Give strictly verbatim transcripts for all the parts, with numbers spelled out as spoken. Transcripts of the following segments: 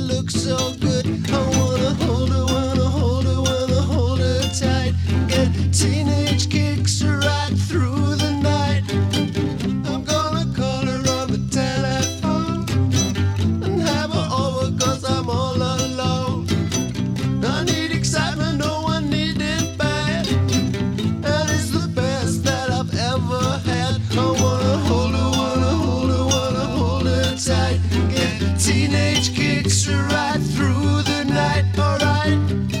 looks so good. I wanna hold her, wanna hold her, wanna hold her tight. Get teenage kicks right through the night. I'm gonna call her on the telephone and have her over 'cause I'm all alone. I need excitement, no one need it bad, and it's the best that I've ever had. I wanna hold her, wanna hold her, wanna hold her tight. Get teenage kicks right through the night, alright.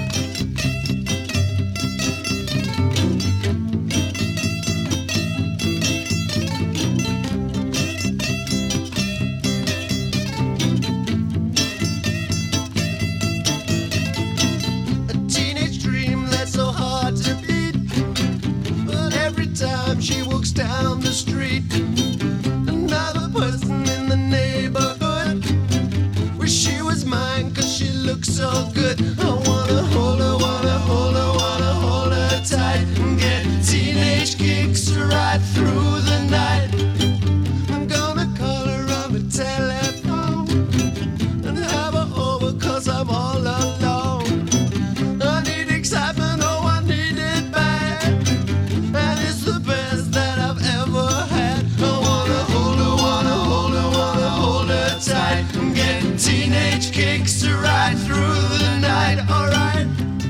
A teenage dream that's so hard to beat, but every time she walks down the street, another person in the neighborhood wish she was mine 'cause she looks so good. I wanna hold her, wanna hold her, wanna hold her tight and get teenage kicks right through the night. I'm gonna call her on the telephone and have her over 'cause I'm all alone. I need excitement, oh I need it bad, and it's the best that I've ever had. I wanna hold her, wanna hold her, wanna hold her tight and get teenage kicks right through the night, alright.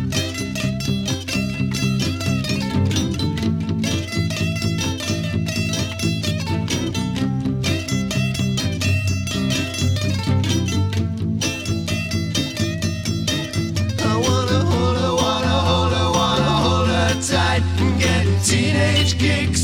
I wanna hold her, wanna hold her, wanna hold her tight and get teenage kicks